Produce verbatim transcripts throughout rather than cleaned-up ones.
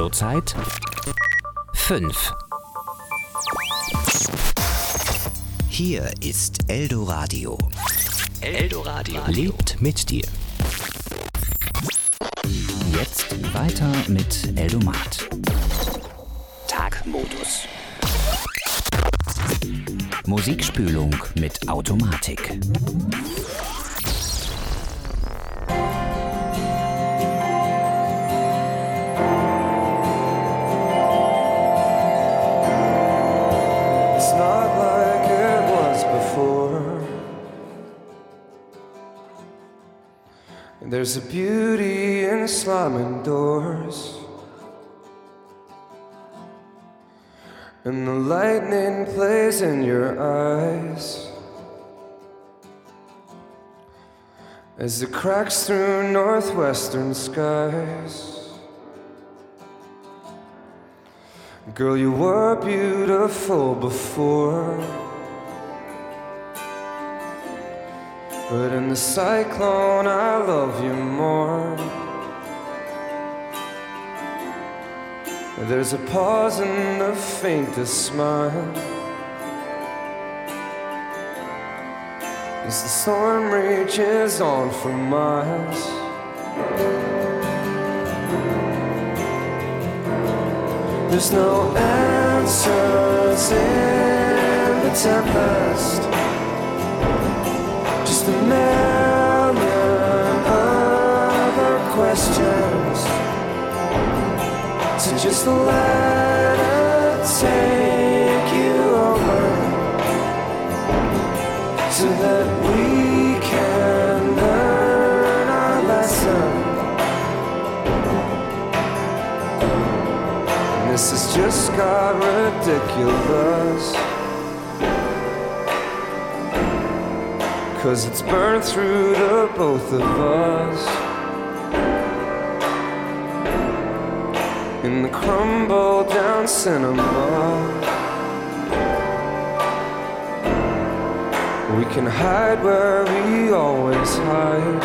Zurzeit fünf. Hier ist Eldoradio. Eldoradio lebt mit dir. Jetzt weiter mit Eldomat. Tagmodus. Musikspülung mit Automatik. It's not like it was before. There's a beauty in slamming doors, and the lightning plays in your eyes as it cracks through northwestern skies. Girl, you were beautiful before, but in the cyclone I love you more. There's a pause in the faintest smile as the storm rages on for miles. There's no answers in the tempest, just a million other questions. So just let it take you over, so that we can learn our lesson. And this has just got ridiculous, 'cause it's burned through to both of us. In the crumble down cinema, we can hide where we always hide,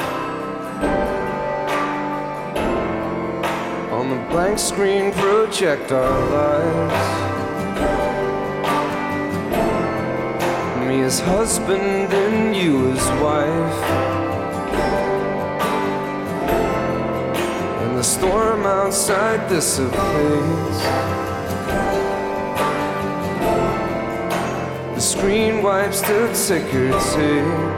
on the blank screen project our lives. Me as husband and you as wife, and the storm outside dissipates. The screen wipes the ticker tape.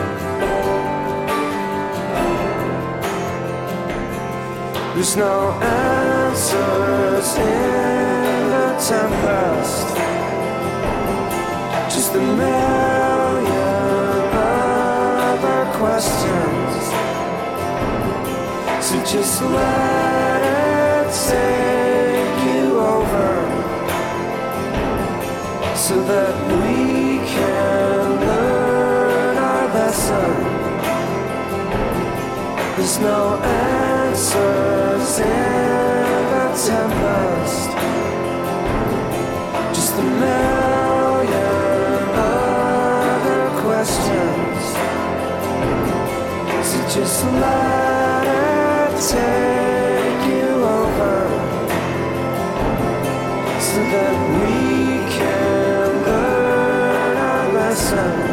There's no answers in the tempest, just a million other questions. So just let it take you over, so that we can learn our lesson. There's no answers in the tempest, just a million other questions. So just let it take you over, so that we can learn our lesson.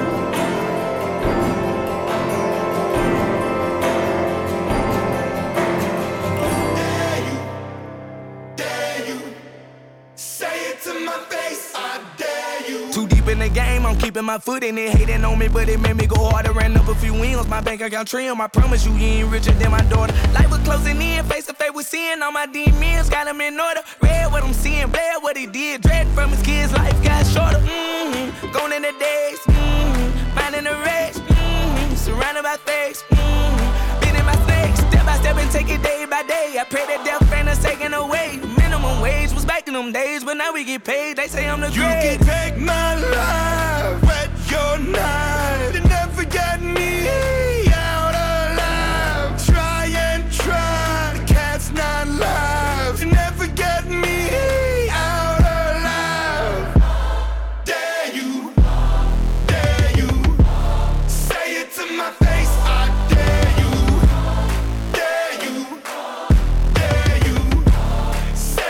In the game, I'm keeping my foot in it. Hating on me, but it made me go harder. Ran up a few wins, my bank account trim. I promise you, you ain't richer than my daughter. Life was closing in, face to face with sin. All my demons got them in order. Read what I'm seeing, bled what he did. Dread from his kids, life got shorter. Mm-hmm. Gone in the days, mm-hmm. Finding the race, mm-hmm. Surrounded by fakes, mm-hmm. Beating my snakes, step by step and take it day by day. I pray that death ain't us taken away. Minimum wage was back in them days, but now we get paid. They say I'm the great. You can take my life, wet your knife. You never get me out alive. Try and try, the cat's not live. You never get me out alive. Dare you, dare you, say it to my face. I dare you, dare you, dare you, say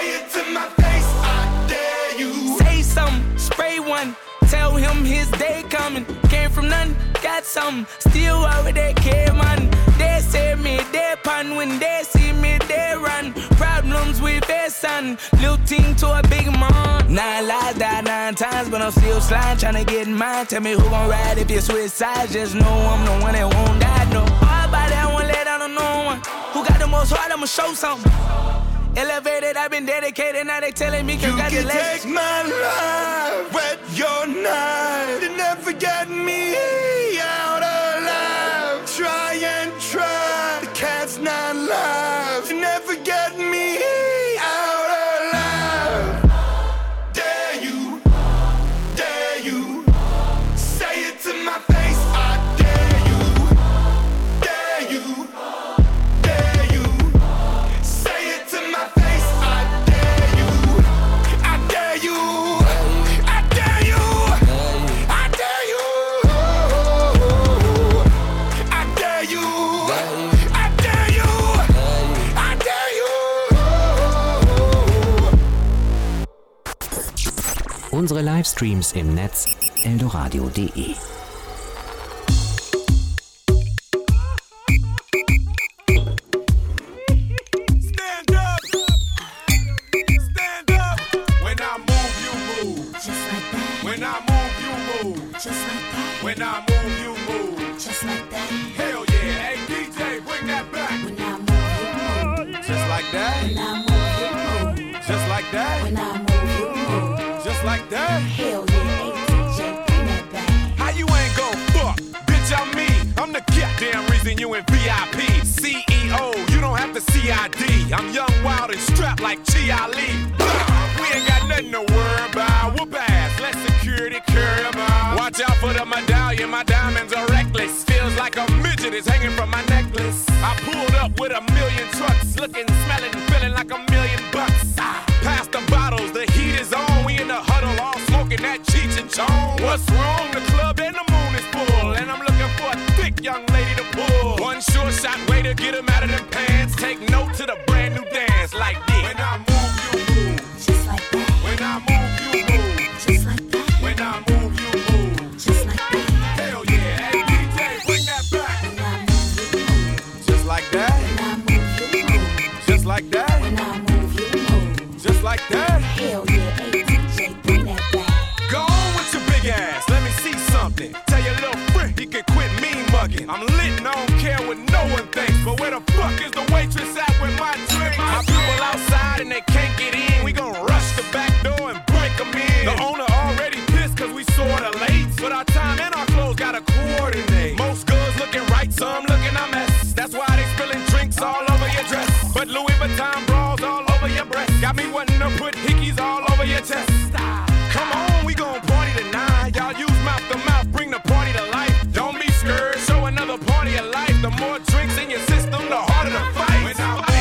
one. Tell him his day coming. Came from nothing, got something. Still out with that care, man. They say me, they pan. When they see me, they run. Problems with their son. Little team to a big man. Nine lies, died nine times, but I'm still sliding, trying to get mine. Tell me who gon' ride if you switch sides. Just know I'm the one that won't die, no. Hard body, I won't let down on no one. Who got the most heart, I'ma show something. Elevated, I've been dedicated, now they telling me congratulations. You can take my life, wet your knife. You never get me out alive. Try and try, the cat's not live. You never get me out alive. Dare you, dare you, say it to my face. I dare you, dare you, dare you, say it to my face. I dare you, I dare you, I dare you, I dare you, I dare you, I dare you, I dare you. Unsere Livestreams im Netz eldoradio punkt de. Stand up, stand up. When I move, you move. Just like that, When I move, you move. just like that, When I move, you move. just like that. Hell yeah, hey D J, bring that back. When I move, you move. Just like that, When I move, you move. just like that, When I move, you move. just like that. Hell yeah, A T J, bring that back. How you ain't gon' fuck? Bitch, I'm me. I'm the goddamn reason you in V I P. C E O, you don't have to C I D. I'm young, wild, and strapped like Chi Ali. We ain't got nothing to worry about. Whoop ass, let security carry 'em out. Watch out for the medallion, my diamonds are reckless. Feels like a midget is hanging from my necklace. I pulled up with a million trucks, looking, smelling, feeling like a million bucks. Ah, pass the bottles, the heat is on. We in the huddle, all smoking that Cheech and Chong. What's wrong? The club and the moon is full, and I'm looking for a thick young lady to pull. One sure shot way to get 'em out of them pants. Take note to the brand new dance like this. When I move, you move. Just like that, When I move, you move. just like that, When I move, you move. just like that. Hell yeah, hey D J, bring that back. When I move, you move. Just like that, When I move, you move. just like that, When I move, you move. just like that. Hell yeah, A T J, bring that back. Go on with your big ass, let me see something. Tell your little friend he can quit mean mugging. I'm lit and I don't care what no one thinks. But where the fuck is the waitress at with my drink? My people outside and they can't get in. We gon' rush the back door and break 'em in. The owner already pissed cause we sorta late. But our time and our clothes gotta coordinate. Most girls looking right, some looking a mess. That's why they spilling drinks all over your dress. But Louis Vuitton bras all over your breast. Got me wanting to put hickeys all over your chest. Come on, we gon' party tonight. Y'all use mouth to mouth, bring the party to life. Don't be scared, show another party of life. The more drinks in your system, the harder the fight. When I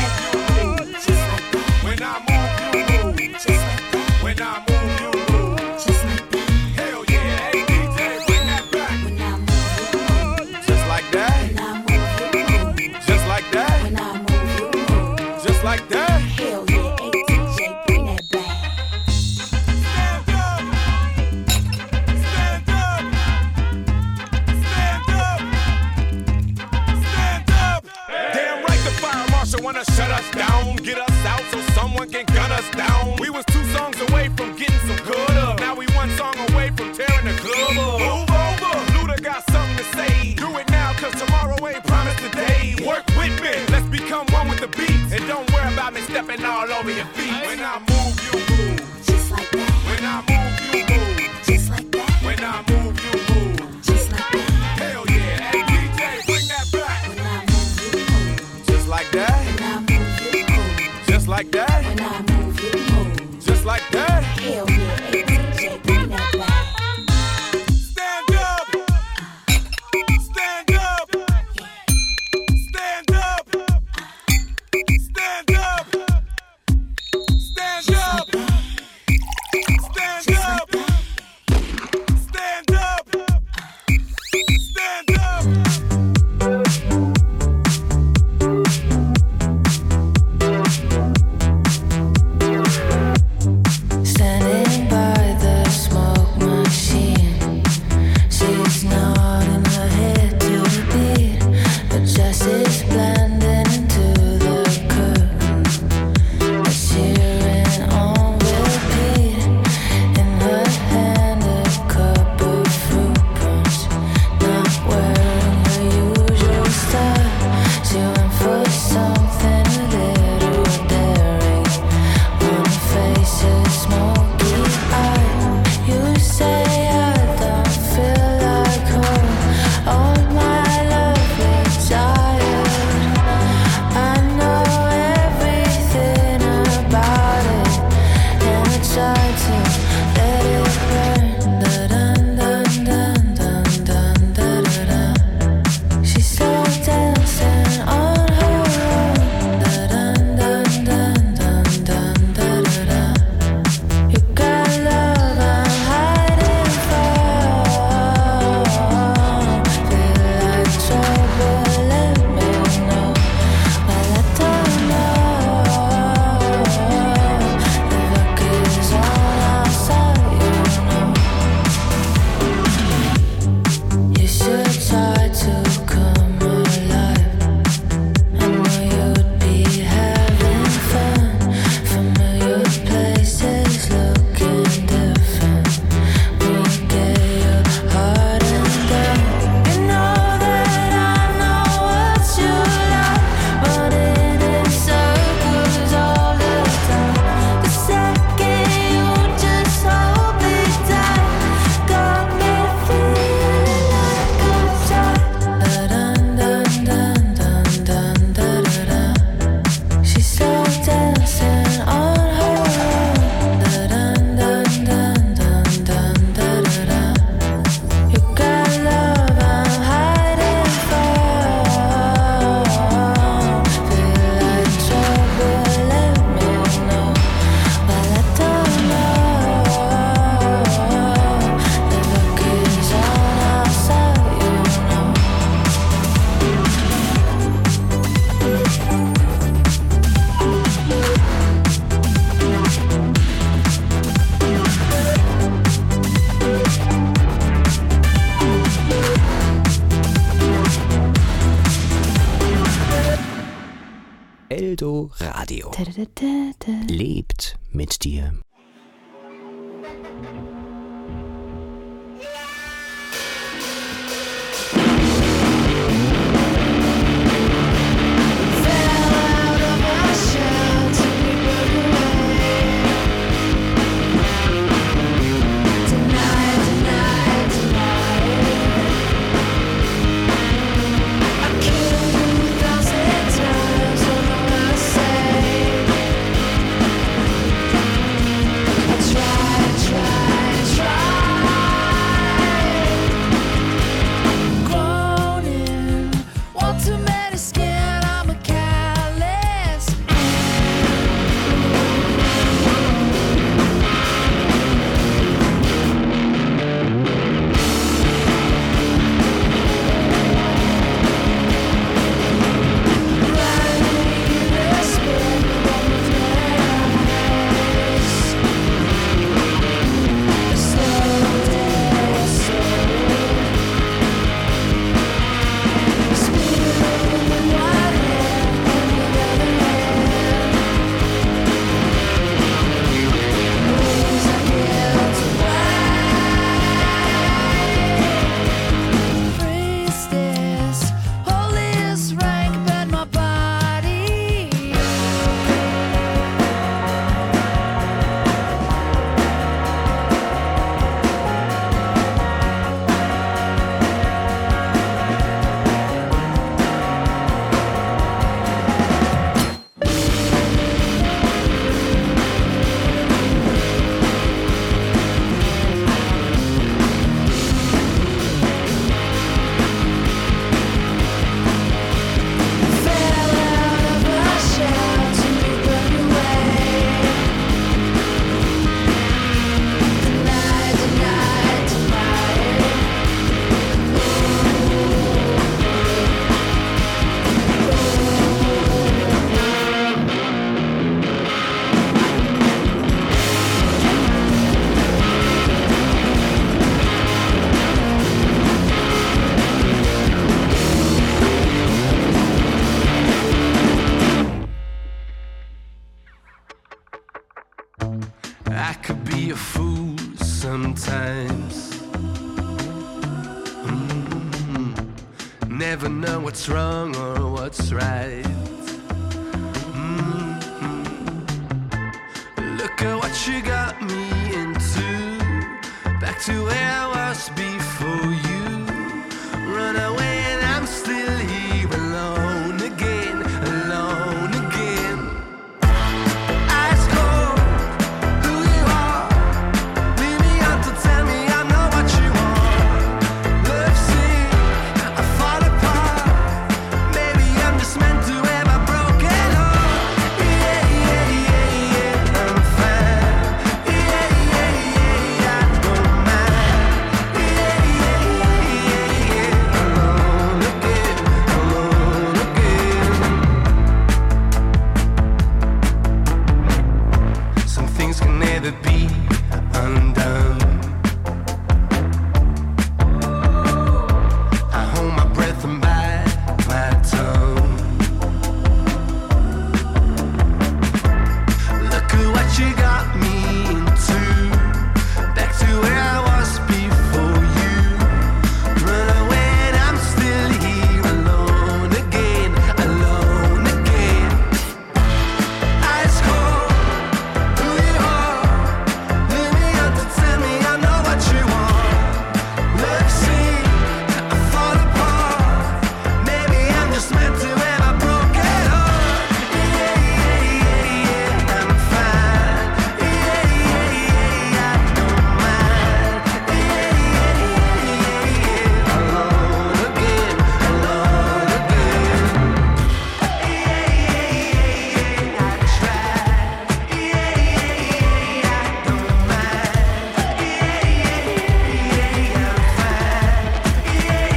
Radio. Lebt mit dir. I could be a fool sometimes. Mm-hmm. Never know what's wrong or what's right. Mm-hmm. Look at what you got me into. Back to where I was before you. Run away and I'm still here alone again, alone again. Ice cold, who you are. Leave me out to tell me I'm not what you want. Love sick, I fall apart. Maybe I'm just meant to have a broken heart. Yeah, yeah, yeah, yeah, I'm fine. Yeah, yeah, yeah, I don't mind. Yeah, yeah, yeah, yeah, alone again, alone again. Some things can never be undone. I hold my breath and bite my tongue. Look at what you got me into. Back to where I was before you. Run away and I'm still here alone again, alone again. Ice cold, who you are. Leave me out to tell me I know what you want. Love sick, I fall apart. Maybe I'm just meant to have a broken heart. Yeah, yeah, yeah, yeah, I'm fine. Yeah, yeah, yeah, I don't mind. Yeah, yeah, yeah, yeah, alone again, alone again. Yeah, yeah, yeah, yeah, I tried. Yeah, yeah, yeah, I don't mind. Yeah, yeah, yeah, yeah, I'm fine. Yeah,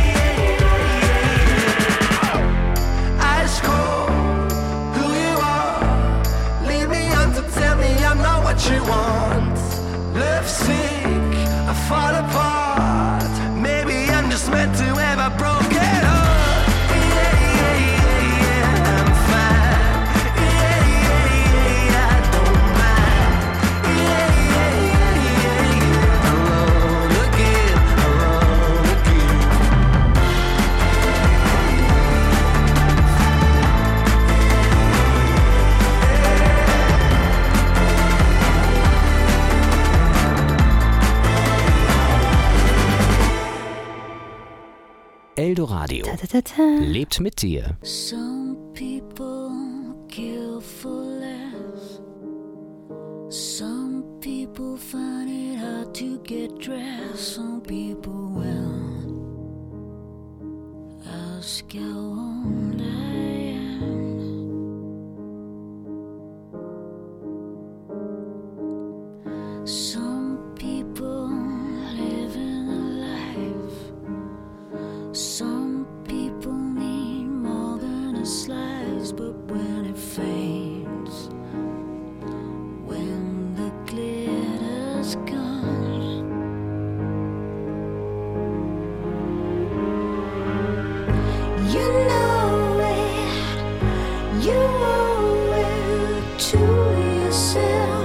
yeah, yeah. Ice cold, who you are. Leave me out to tell me I'm not what you want. Love sick, I fall apart. Maybe I'm just meant to have a broken heart. Yeah, yeah, yeah, yeah, I'm fine. Yeah, yeah, Eldoradio. Ta, ta, ta, ta. Lebt mit dir. Some people kill for less. Some people find it hard to get dressed. Some people will ask how old I am. Some people living a life. Some people need more than a slice, but when it fades, when the glitter's gone, you know it, you owe it to yourself.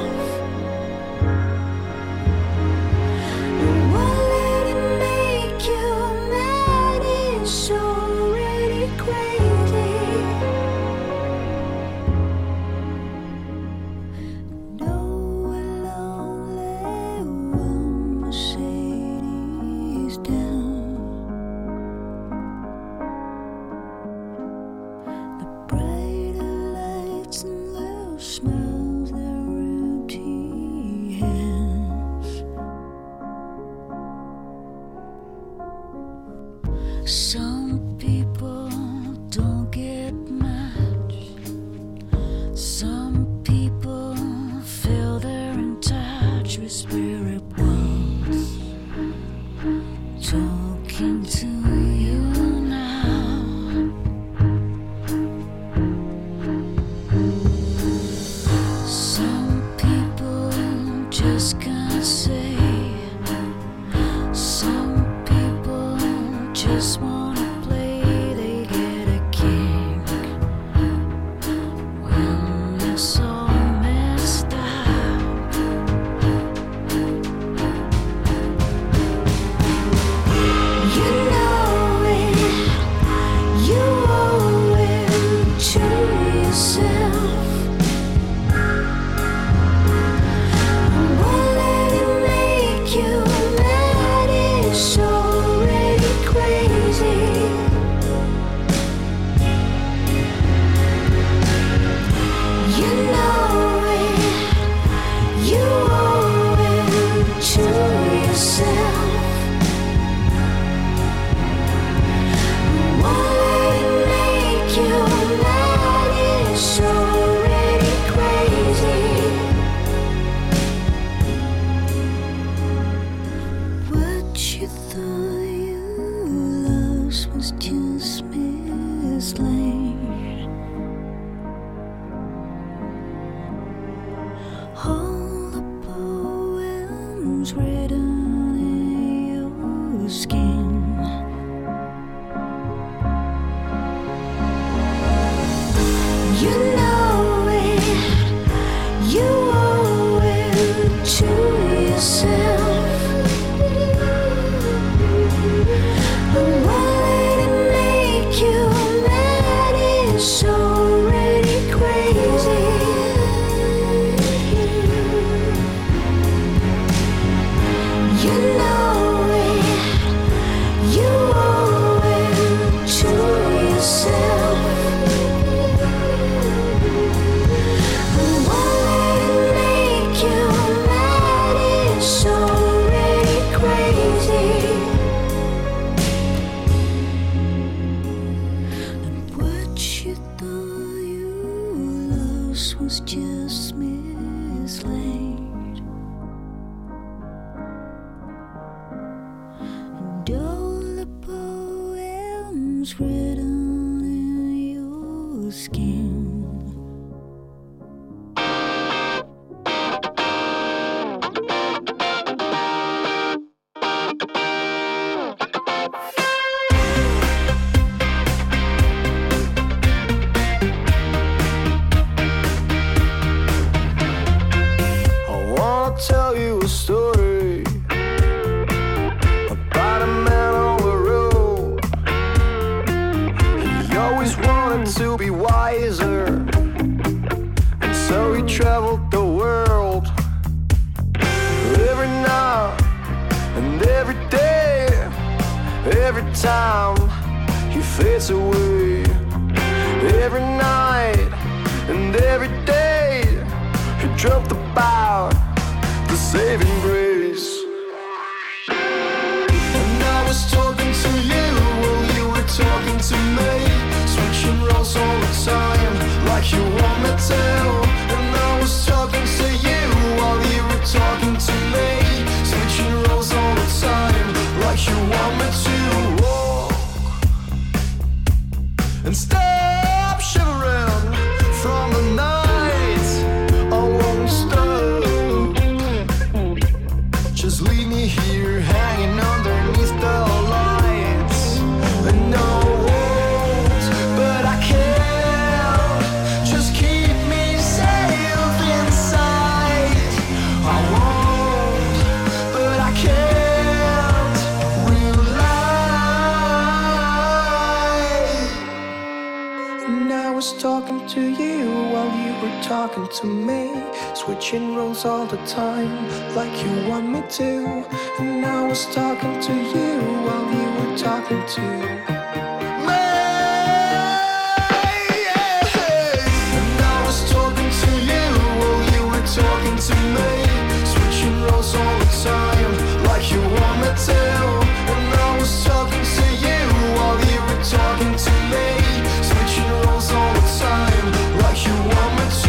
And what let it make you mad is already crazy. No lonely one Mercedes down. The brighter lights and little smiles, their empty hands. Some people don't get much. Some people feel they're in touch with spirit worlds. Talking to you now. Some people just can't say. Some people just wanna play. They get a kick when it's all messed up. You know it, you owe it to yourself. What let it make you mad is already crazy. You know it, you owe it to yourself. What let it make you mad is already crazy. What you thought you lost was just mislaid. All the poems written in your skin. You know it, you owe it to yourself. And what let it make you mad is already crazy. You know it, you owe it to yourself. And what let it make you mad is already crazy. And what you thought you lost was just mislaid. And all the poems written in your skin. I wanna tell you a story about a man on the road. He always wanted to be wiser, and so he traveled the world. Every night and every day, every time fades away. Every night and every day he dreamt about the saving grace. And I was talking to you while you were talking to me, switching roles all the time like you want me to. And I was talking to you while you were talking to me, switching roles all the time like you want me to. Walk and stop shivering from the night. I won't stop. Just leave me here hanging underneath the lights. And no walls, but I can't. Just keep me safe inside. I won't, but I can't rely. And I was talking to you while you were talking to me, switching roles all the time like you want me to. And I was talking to you while you were talking to me. And I was talking to you while you were talking to me, switching roles all the time like you want me to. And I was talking to you while you were talking to me, switching roles all the time like you want me to.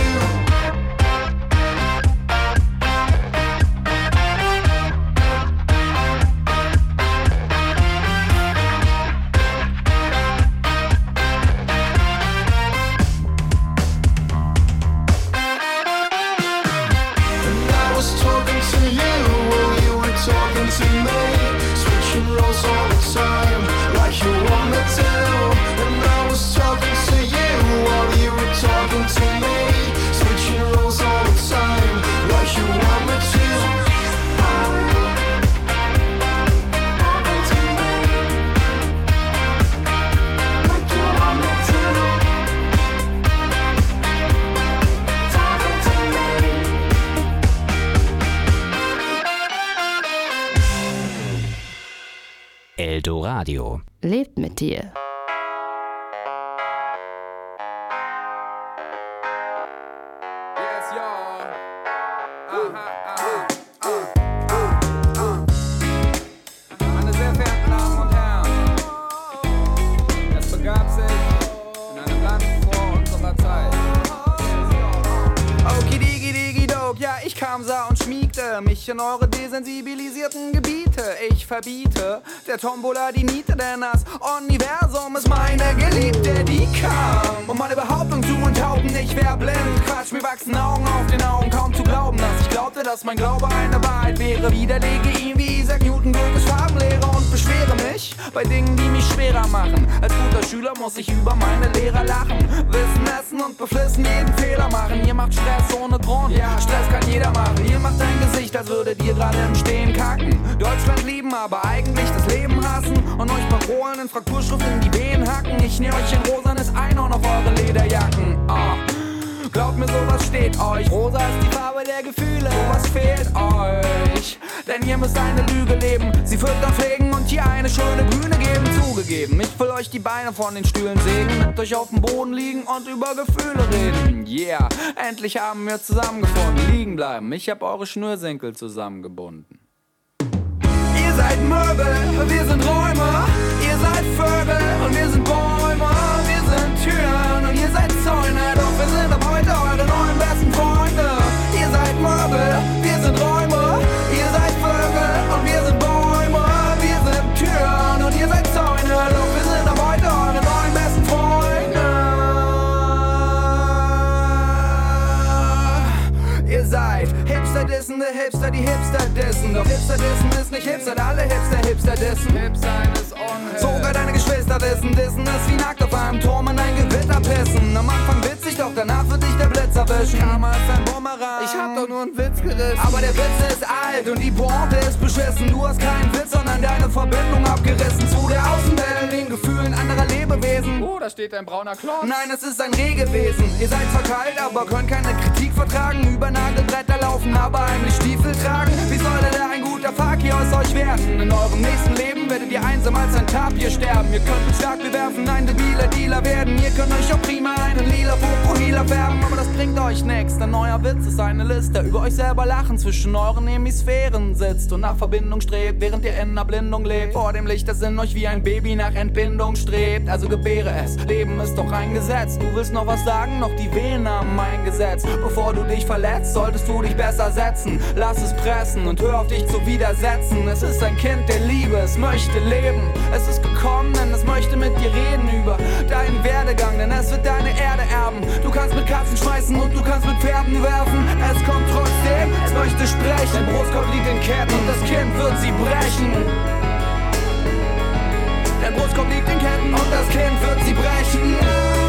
And I was talking to you while you were talking to me, switching roles all the time like you want me to. And I was talking to you while you were talking to me, switching roles all the time like you want me to. Eldoradio. Lebt mit dir. Yes, y'all. Aha, aha, ah, ah, ah. Meine sehr verehrten Damen und Herren, es begab sich in einem Land vor unserer Zeit. Okidigi-digi-dog, ja, ich kam, sah und schmiegte mich in eure desensibilisierten Gebiete. Ich verbiete der Tombola die Niete, denn das Universum ist meine Geliebte, die kam, um meine Behauptung zu enthaupten. Ich wär blind, Quatsch, mir wachsen Augen auf den Augen, kaum zu glauben, dass ich glaubte, dass mein Glaube eine Wahrheit wäre. Widerlege ihn wie Isaac Newton Goethes Farbenlehre und beschwere mich bei Dingen, die mich schwerer machen. Als guter Schüler muss ich über meine Lehrer lachen, Wissen essen und beflissen jeden Fehler machen. Ihr macht Stress ohne Grund, ja, Stress kann jeder machen. Ihr macht ein Gesicht, als würdet ihr gerade im Stehen kacken. Deutschland lieben, aber eigentlich das Leben hassen und euch Parolen in Frakturschrift in die Venen hacken. Ich nähe euch ein rosanes Einhorn auf eure Lederjacken. Ah. Glaubt mir, sowas steht euch. Rosa ist die Farbe der Gefühle, sowas fehlt euch. Denn ihr müsst eine Lüge leben, sie füttern pflegen und hier eine schöne Bühne geben. Zugegeben, ich will euch die Beine von den Stühlen sägen, mit euch auf dem Boden liegen und über Gefühle reden. Yeah, endlich haben wir zusammengefunden. Liegen bleiben, ich hab eure Schnürsenkel zusammengebunden. Ihr seid Möbel, wir sind Räume. Ihr seid Vögel und wir sind Bäume. Wir sind Türen und ihr seid Zäune. Doch wir sind ab heute eure neuen besten Freunde. Ihr seid Möbel, wir sind Räume. Ihr seid Vögel und wir sind Bäume. Wir sind Türen und ihr seid Zäune. Doch wir sind ab heute eure neuen besten Freunde. Ihr seid Hipster dissende Hipster, die Hipster dissen. Doch Hipster dissen ist nicht Hipster, alle Hipster Hipster dissen. Hip sein ist unhip. Sogar deine Geschwister wissen, dissen ist wie nackt auf einem Turm in ein Gewitter pissen. Am Anfang witzig, doch danach wird dich der Blitz erwischen. Karma ist ein Bumerang. Ich hab doch nur einen Witz gerissen. Aber der Witz ist alt und die Pointe ist beschissen. Du hast keinen Witz, sondern deine Verbindung abgerissen zu der Außenwelt, den Gefühlen anderer Lebewesen. Oh, da steht ein brauner Klotz. Nein, es ist ein Rehgewesen. Ihr seid zwar kalt, aber könnt keine Kritik vertragen. Über Nagelbretter laufen, aber heimlich Stiefel tragen. Wie soll denn da ein guter Fakir aus euch werden? In eurem nächsten Leben sterben, werdet ihr einsam als ein Tapir sterben. Ihr könnt uns stark bewerfen, ein debiler Dealer werden. Ihr könnt euch auch prima einen lila Fokuhila färben, aber das bringt euch nix, denn euer Witz ist eine Liste über euch selber lachen, zwischen euren Hemisphären sitzt und nach Verbindung strebt, während ihr in Erblindung lebt. Vor dem Licht, das in euch wie ein Baby nach Entbindung strebt. Also gebäre es, Leben ist doch ein Gesetz. Du willst noch was sagen, noch die Venen haben eingesetzt. Bevor du dich verletzt, solltest du dich besser setzen. Lass es pressen und hör auf dich zu widersetzen. Es ist ein Kind der Liebe, es möchte leben. Es ist gekommen, denn es möchte mit dir reden über deinen Werdegang, denn es wird deine Erde erben. Du kannst mit Katzen schmeißen und du kannst mit Pferden werfen. Es kommt trotzdem, es möchte sprechen. Dein Brustkorb liegt in Ketten und das Kind wird sie brechen. Dein Brustkorb liegt in Ketten und das Kind wird sie brechen.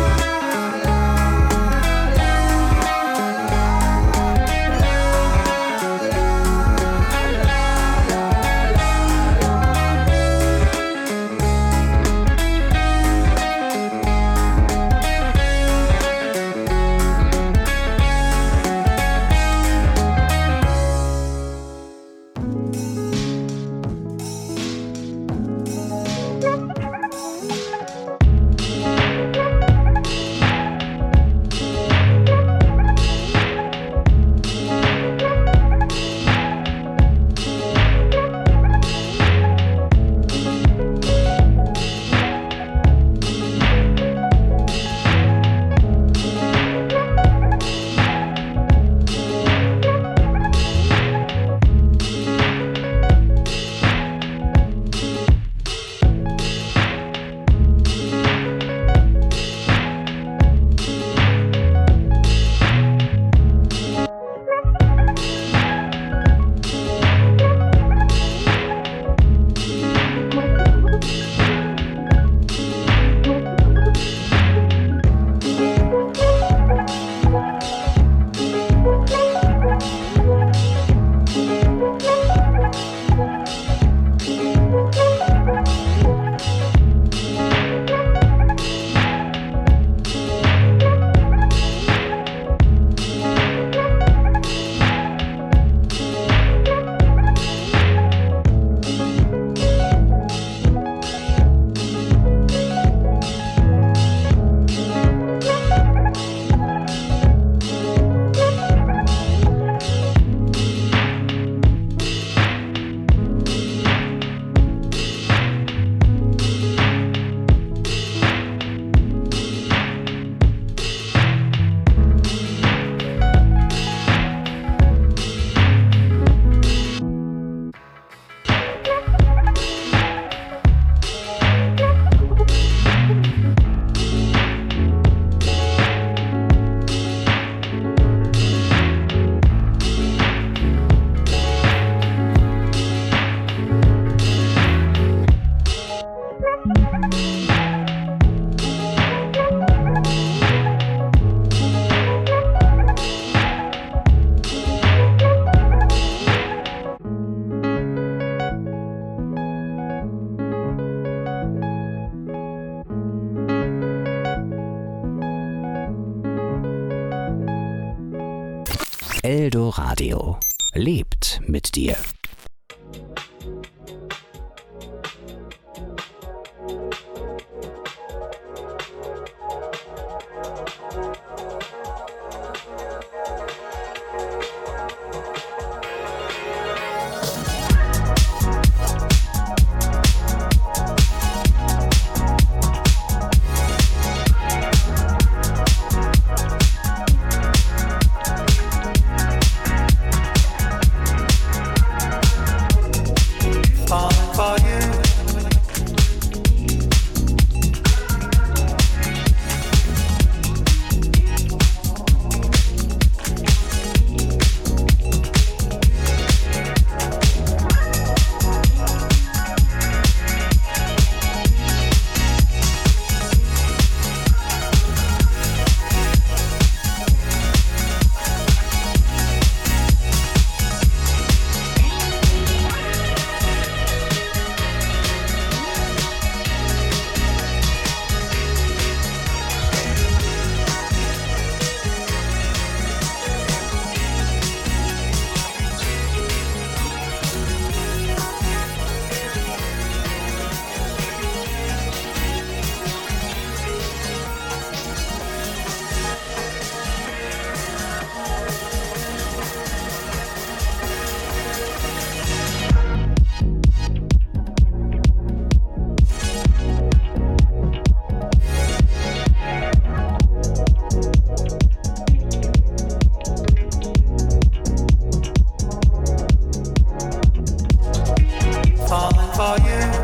Eldoradio lebt mit dir. for you.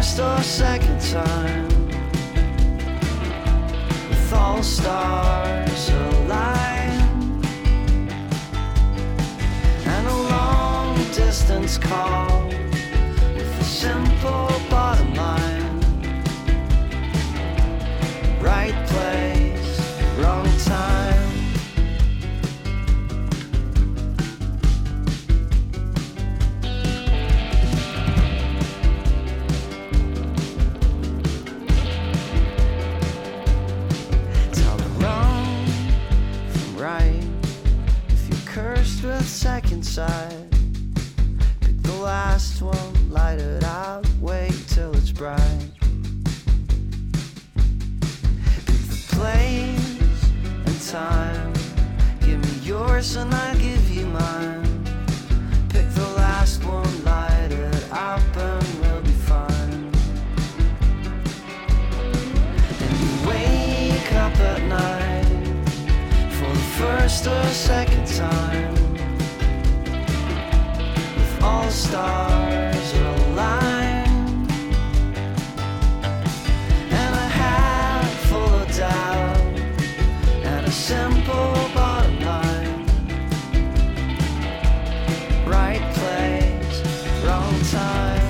first or second time, with all stars aligned, and a long distance call with a simple bottom line. Right place, wrong time. Second side, pick the last one, light it out, wait till it's bright. Pick the place and time, give me yours and I'll give you mine. Pick the last one, light it up and we'll be fine. And you wake up at night for the first or second time. All stars are aligned, and a hat full of doubt, and a simple bottom line. Right place, wrong time.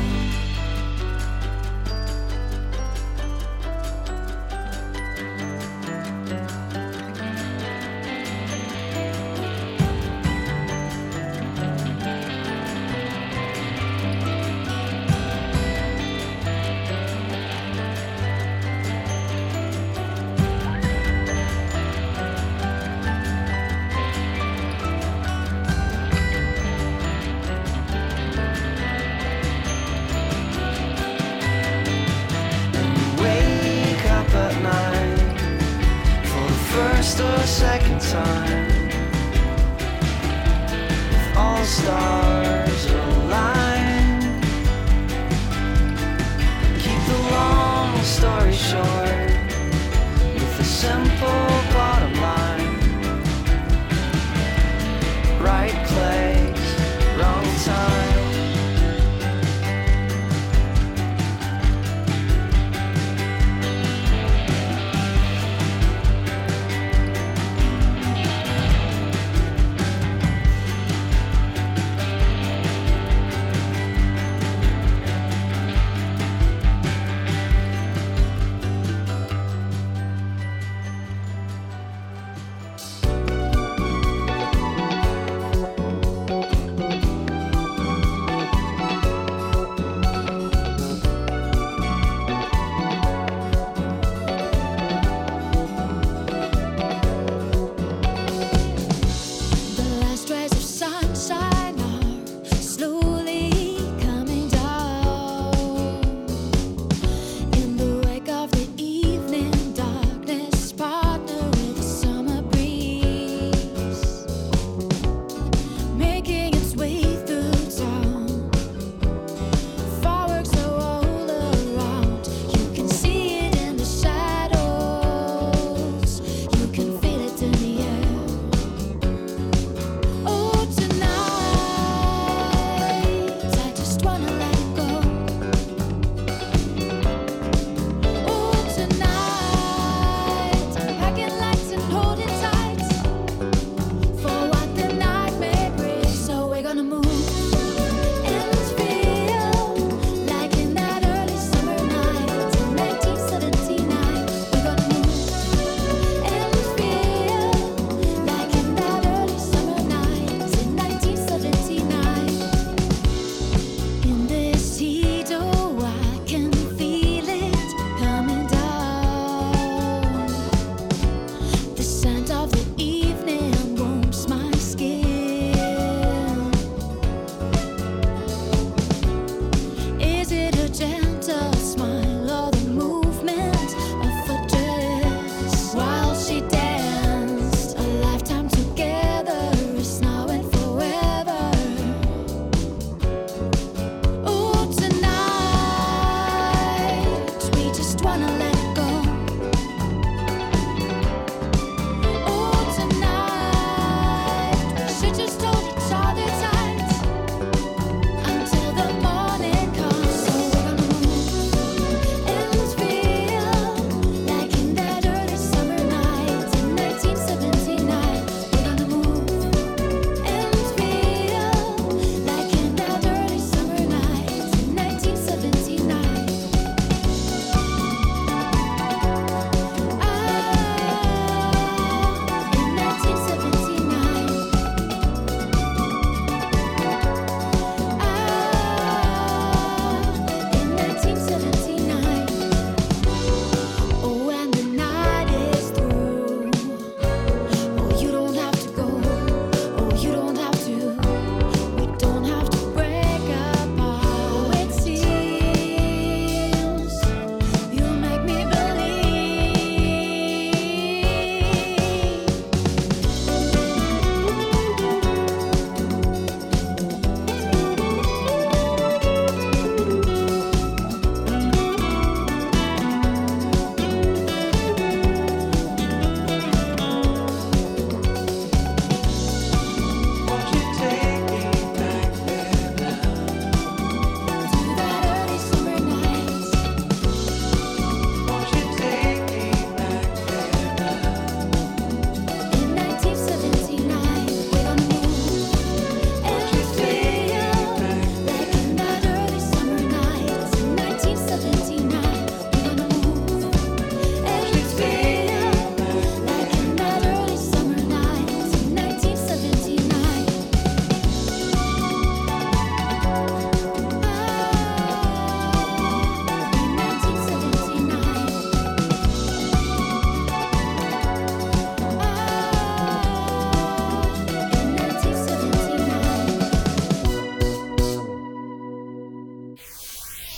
First or second time, with all stars aligned. Keep the long story short, with a simple bottom line. Right place, wrong time.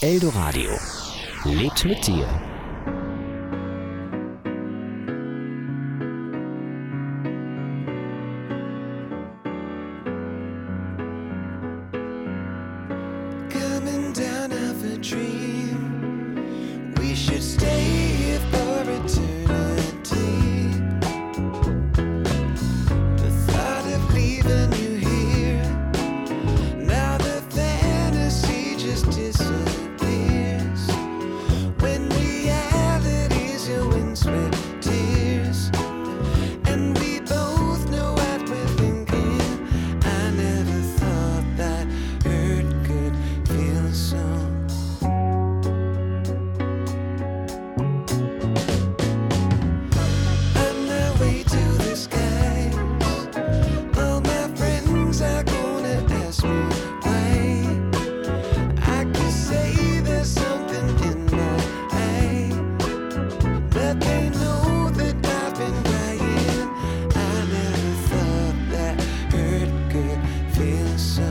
Eldoradio lebt mit dir. Coming down of a dream, we should stay here for eternity. The thought of leaving you here, now the fantasy just disappears. When reality's your wind sweat tears, and we both know what we're thinking. I never thought that hurt could feel so. On my way to the skies, all my friends are gonna ask me why. I could say there's something in my eye, but they know that I've been crying. I never thought that hurt could feel so.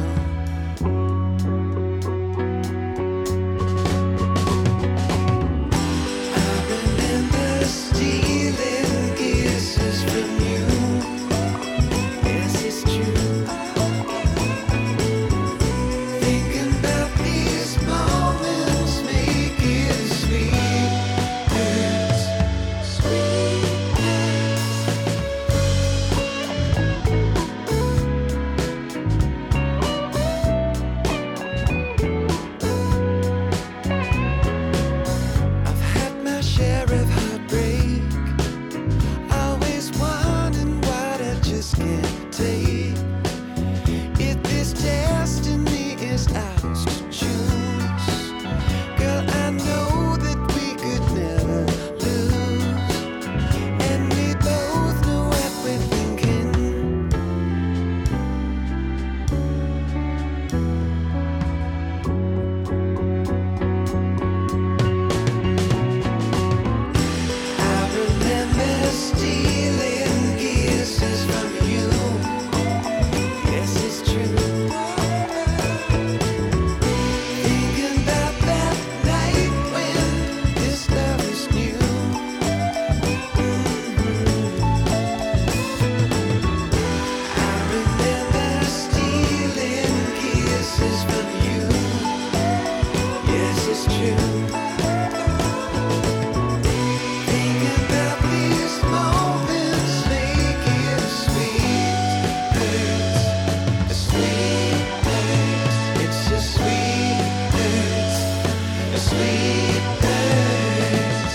I remember stealing kisses from you. Yes, it's true. Thinking about these moments make it sweet. Hurts, sweet I've had my share of heartbreak, always wondering what I just can't take. If this destiny is ours to choose, girl, I know that we could never lose, and we both know what we're thinking. I remember stealing kisses from you. Yes, it's true. Thinking about that night when this love was new. I remember stealing kisses from you. Yes, it's true. Thinking about these moments make it sweet. Hurts, a sweet hurts. It's a sweet hurts, a sweet hurts.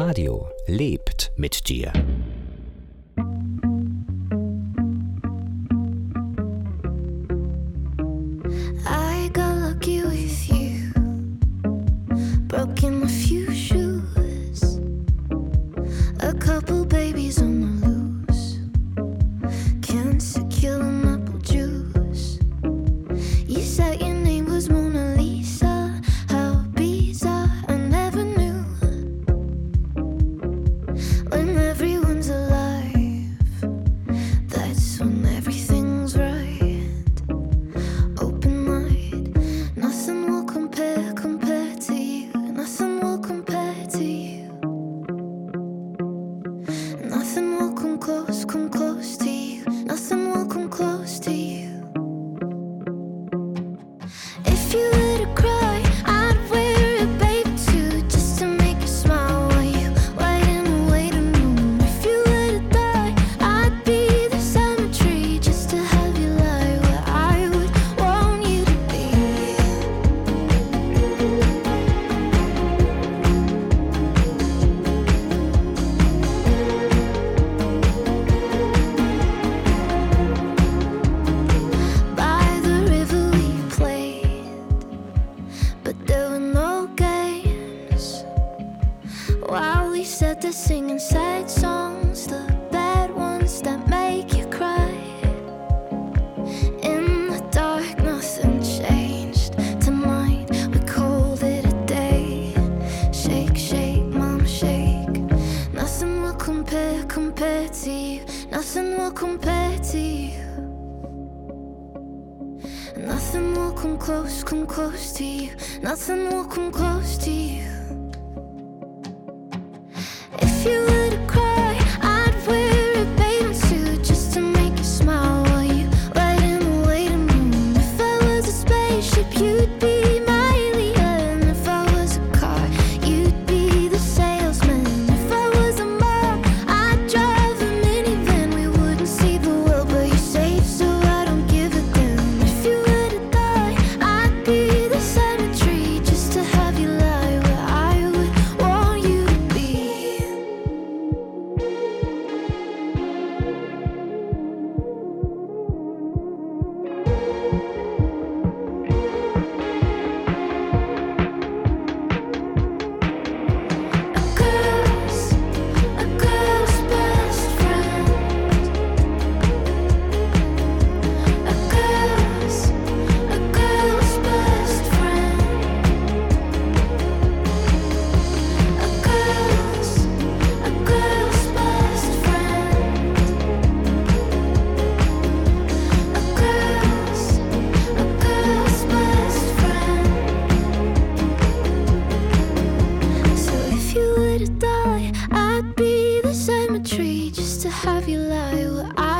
Radio lebt mit dir. I got lucky with you, broken a few shoes, a couple babies on the loose, cancer killing apple juice. You said your name was Mona Lisa, how bizarre, I never knew. When everyone's alive, that's when everything's right. Open wide, nothing will compare, compare to you. Nothing will compare to you. Nothing will come close, come close to you. Nothing will come close to you. If you were to cry, I'd wear a baby suit just to make you smile while you wait in the waiting room. If you were to die, I'd be the cemetery just to have you lie where I would want you to be. By the river we played, but there were no games. While we sat there singing sad songs, the bad ones that make you cry. In the dark, nothing changed. Tonight we called it a day. Shake, shake, mom, shake. Nothing will compare, compare to you. Nothing will compare to you. Nothing will come close, come close to you. Nothing will come close to you. If you were to cry, I'd wear a bathing suit just to make you smile while you wait in the waiting room. If I was a spaceship, you'd be my alien. If I was a car, you'd be the salesman. If I was a mom, I'd drive a minivan. We wouldn't see the world, but you're safe, so I don't give a damn. If you were to die, I'd be the cemetery just to have you lie where I would want you to be. A girl's, a girl's best friend. A girl's, a girl's best friend. A girl's, a girl's best friend. A girl's, a girl's best friend. So if you were to die, I'd be the cemetery just to have you lie where I